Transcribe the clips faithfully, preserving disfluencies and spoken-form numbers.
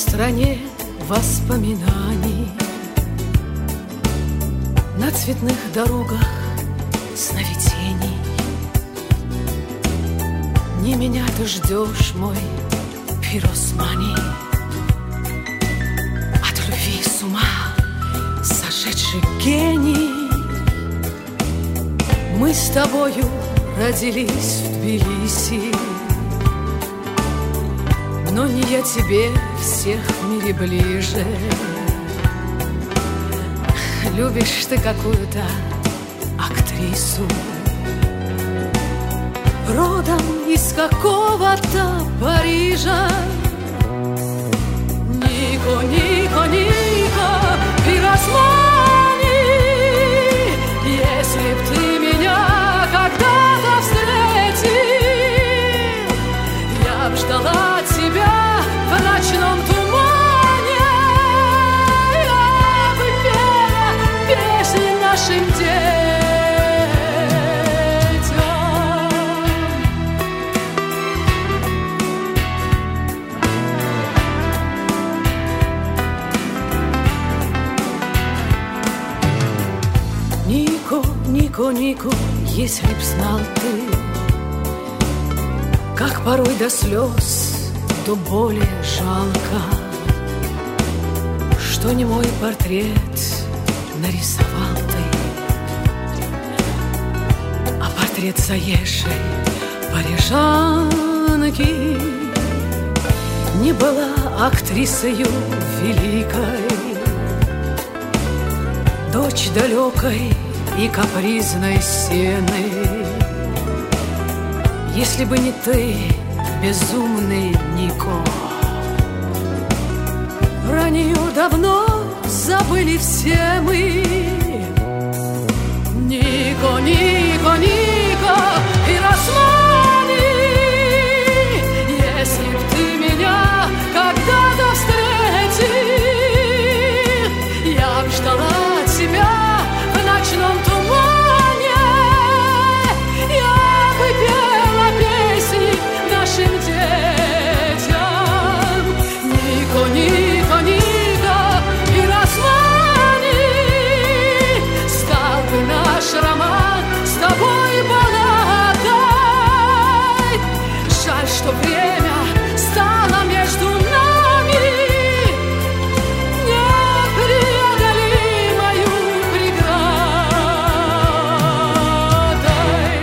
стране воспоминаний, на цветных дорогах сновидений. Не меня ты ждешь, мой пиросмани, от любви с ума сошедший гений. Мы с тобою родились в Тбилиси, но не я тебе всех в мире ближе. Любишь ты какую-то актрису, родом из какого-то Парижа. Нико, Нико, Нико, пиросмани, если б ты меня когда-то встретил, я б ждала тебя в ночном тумане, я бы пела песни нашим детям. Нико, Нико, Нико, если б знал ты, как порой до слез, до боли жалко, что не мой портрет нарисовал ты, а портрет заезжей парижанки. Не была актрисою великой, дочь далекой и капризной сены. Если бы не ты, безумный Нико, про нее давно забыли все мы. Нико, Нико, Нико, пиросмани, если б ты меня когда-то встретил, я б ждала тебя в ночном тумане, я бы пела песни нашим детям. Нико, Нико, Нико, пиросмани, стал бы наш роман с тобой балладой. Жаль, что время стало между нами непреодолимою преградой.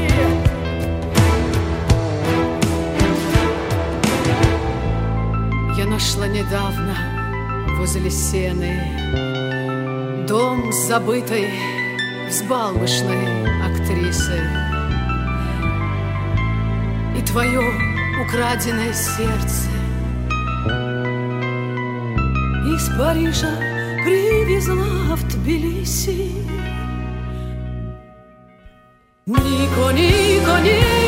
Я нашла недавно возле сены дом забытой, взбалмошной актрисы, и твое украденное сердце из Парижа привезла в Тбилиси. Нико, Нико, Нико.